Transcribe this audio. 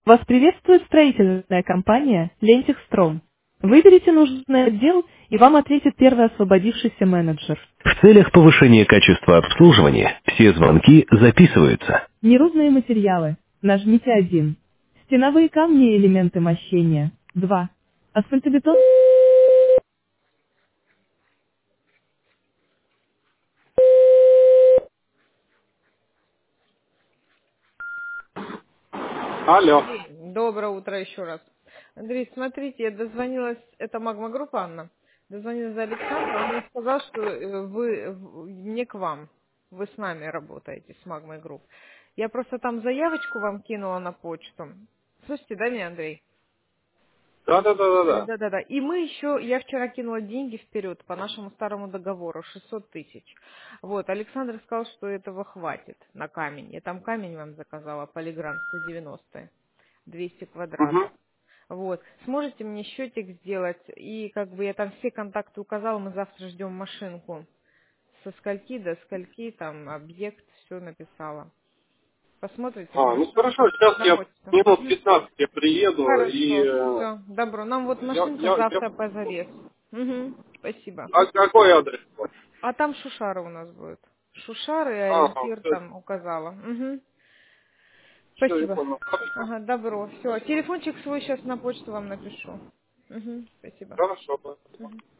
Вас приветствует строительная компания «Лентехстром». Выберите нужный отдел, и вам ответит первый освободившийся менеджер. В целях повышения качества обслуживания все звонки записываются. Нерудные материалы. Нажмите 1. Стеновые камни и элементы мощения. 2. Асфальтобетон. Алло. Андрей, доброе утро еще раз. Андрей, смотрите, я дозвонилась, это Магма-группа, Анна, дозвонилась за Александра, он мне сказал, что не к вам, вы с нами работаете, с Магмой-групп. Я просто там заявочку вам кинула на почту. Слышите, да, меня, Андрей? Да. Да-да-да. И мы еще, я вчера кинула деньги вперед по нашему старому договору, 600 тысяч. Вот, Александр сказал, что этого хватит на камень. Я там камень вам заказала, полигран 190, 200 Угу. квадратов. Вот, сможете мне счетик сделать? И как бы я там все контакты указала, мы завтра ждем машинку. Со скольки до скольки, там, объект, все написала. Посмотрите, Ну хорошо? хорошо, сейчас На я почту. минут Мгм. 15 я приеду и Хорошо, все, добро. Нам вот машинка я... завтра позарез. Угу, спасибо. А какой адрес? А там Шушары у нас будет. Шушары и Ага, ориентир там указала. Угу. все, я Спасибо. понял. Хорошо, Ага, добро. Все, телефончик свой сейчас на почту вам напишу. Угу, спасибо. хорошо. Мгм.